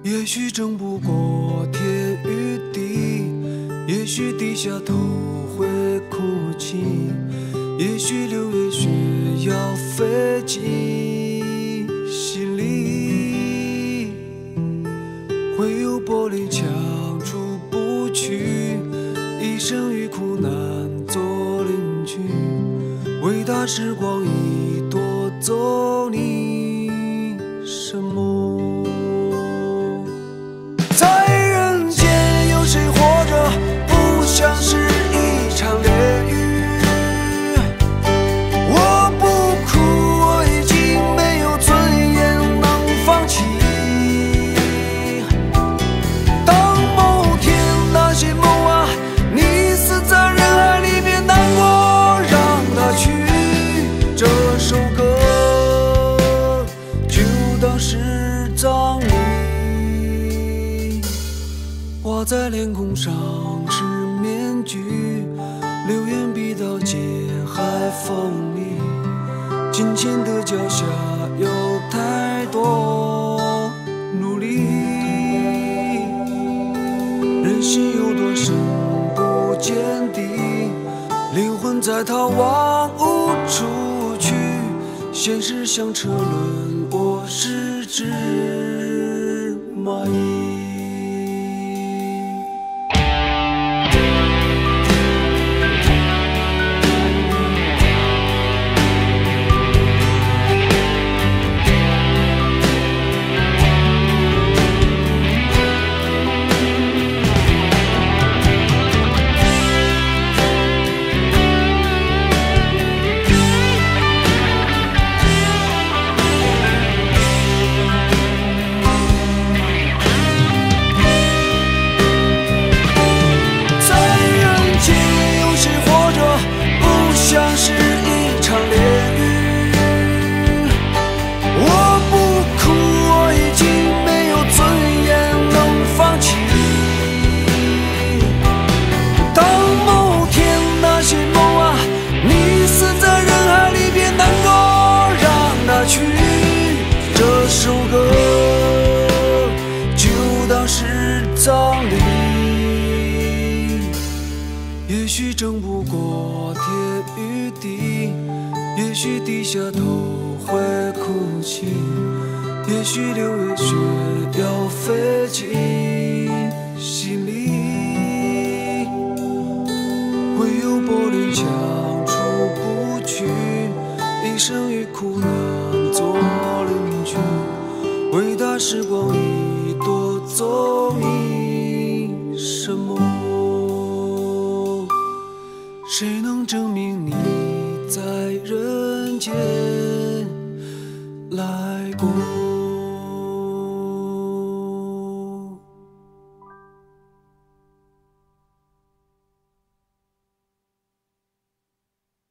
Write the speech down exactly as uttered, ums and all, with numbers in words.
也许争不过天与地，也许低下头会哭泣，也许六月雪要飞进心里，会有玻璃墙出不去，一生与苦难做邻居，伟大时光已夺走你什么？在人间有谁活着不像是一场炼狱？我不哭，我已经没有尊严能放弃。当某天那些梦啊，你死在人海里，别难过，让它去。这首歌就当是葬礼，挂在脸孔上是面具，流言逼到剑海风里，金钱的脚下有太多努力，人心有多深不见底，灵魂在逃亡无处去，现实像车轮，我是只蚂蚁。像是一场炼狱，我不哭，我已经没有尊严能放弃。当某天那些梦啊，你死在人海里，别难过，让它去。这首歌就当是葬礼，也许争不过天与地，也许低下头会哭泣，也许六月雪要飞进心里，会有玻璃墙出不去，一生与苦难做邻居，伟大时光已夺走你什么？谁能证明你在人间来过？